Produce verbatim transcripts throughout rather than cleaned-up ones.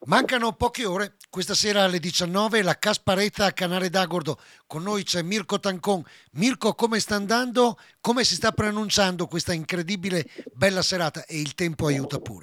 Mancano poche ore, questa sera alle diciannove la Casparezza a Canale d'Agordo. Con noi c'è Mirko Tancon. Mirko, come sta andando? Come si sta pronunciando questa incredibile bella serata? E il tempo aiuta pure.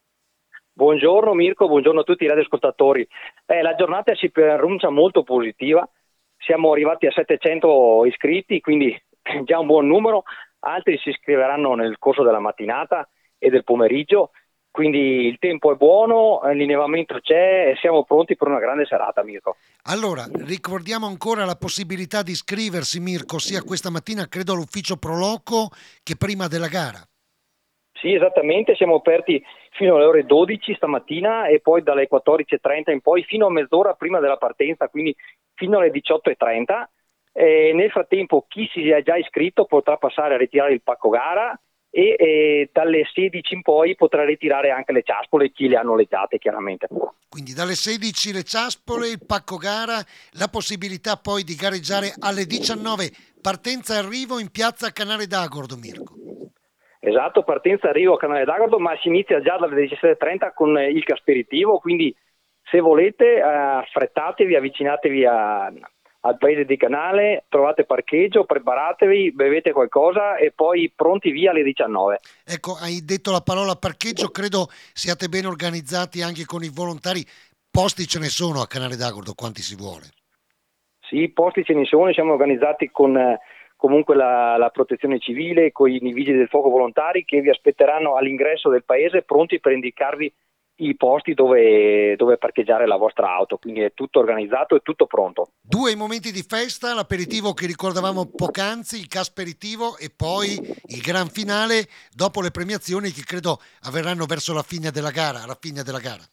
Buongiorno Mirko, buongiorno a tutti i radioascoltatori. Eh, la giornata si pronuncia molto positiva, siamo arrivati a settecento iscritti, quindi già un buon numero, altri si iscriveranno nel corso della mattinata e del pomeriggio, quindi il tempo è buono, l'innevamento c'è e siamo pronti per una grande serata, Mirko. Allora, ricordiamo ancora la possibilità di iscriversi, Mirko, sia questa mattina credo all'ufficio Proloco che prima della gara. Sì, esattamente, siamo aperti fino alle ore dodici stamattina e poi dalle quattordici e trenta in poi fino a mezz'ora prima della partenza, quindi fino alle diciotto e trenta. E nel frattempo chi si è già iscritto potrà passare a ritirare il pacco gara e, e dalle sedici in poi potrà ritirare anche le ciaspole, chi le ha noleggiate chiaramente. Quindi dalle sedici le ciaspole, il pacco gara, la possibilità poi di gareggiare alle diciannove, partenza e arrivo in piazza Canale d'Agordo, Mirko. Esatto, partenza arrivo a Canale d'Agordo, ma si inizia già dalle diciassette e trenta con il Casperitivo, quindi se volete affrettatevi, avvicinatevi a, al paese di Canale, trovate parcheggio, preparatevi, bevete qualcosa e poi pronti via alle diciannove. Ecco, hai detto la parola parcheggio, credo siate ben organizzati anche con i volontari. Posti ce ne sono a Canale d'Agordo, quanti si vuole. Sì, posti ce ne sono, siamo organizzati con eh, comunque la, la protezione civile, con i vigili del fuoco volontari che vi aspetteranno all'ingresso del paese pronti per indicarvi i posti dove, dove parcheggiare la vostra auto, quindi è tutto organizzato e tutto pronto. Due i momenti di festa, l'aperitivo che ricordavamo poc'anzi, il Casperitivo e poi il gran finale dopo le premiazioni che credo avverranno verso la fine della gara, alla fine della gara.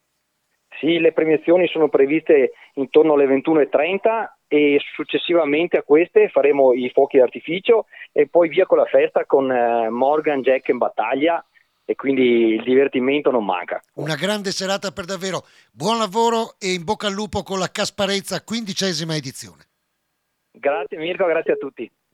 Sì, le premiazioni sono previste intorno alle ventuno e trenta e successivamente a queste faremo i fuochi d'artificio e poi via con la festa con eh, Morgan Jack in battaglia e quindi il divertimento non manca. Una grande serata per davvero, buon lavoro e in bocca al lupo con la Casparezza quindicesima edizione. Grazie Mirko, grazie a tutti.